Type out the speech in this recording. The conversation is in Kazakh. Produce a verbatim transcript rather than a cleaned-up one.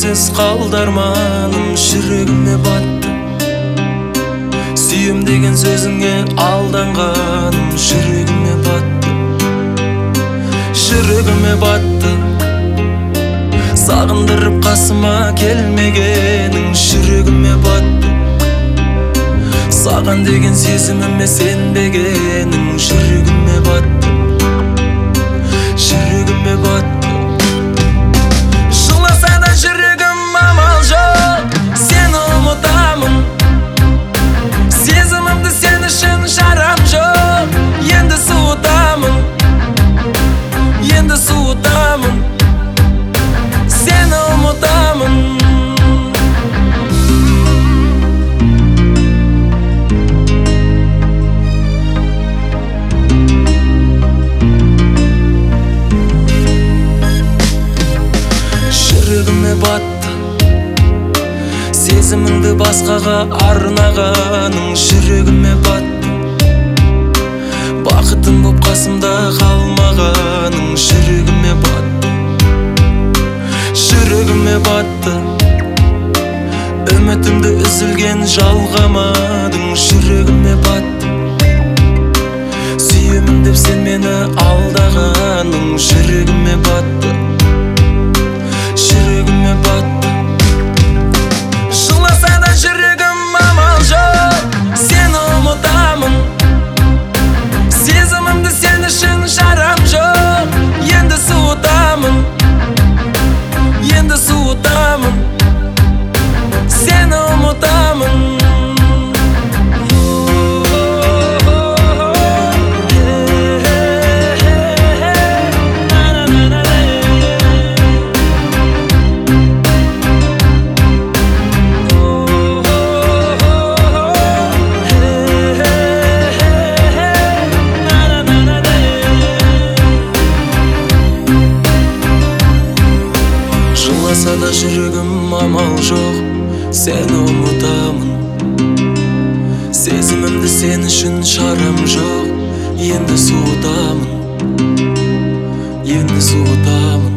sensiz kaldı armanım, жүрегіме battı. Sүйем деген сөзіңе алданғаным, жүрегіме battı. Жүрегіме battı. Sağındırıp қасыма келмегенің, жүрегіме battı. Саған деген сезіміме сенбегенің, жүрегіме battı. Жүрегіме battı. Жыласа да жүрегім амал жоқ, сені ұмытамын. Сезімімді сен үшін шарам жоқ, енді суытамын, енді суытамын, сені ұмытамын. Жүрегіме battı. Сезіміңді басқаға арнағаның, жүрегіме battı. Бақытым боп қасымда қалмағаның, жүрегіме battı. Жүрегіме battı. Үмітімді үзілген жалғамадың, жүрегіме battı. Сүйемін деп сен мені алдағаның, жүрегіме battı. Жүрегіме battı. Жыласа да жүрегім амал жоқ, сені ұмытамын. Сезімімді сен үшін шарам жоқ, енді суытамын, енді суытамын, сені ұмытамын. Жыласа да жүрегім амал жоқ, сені ұмытамын. Сезімімді сен үшін шарам жоқ, енді суытамын, енді суытамын.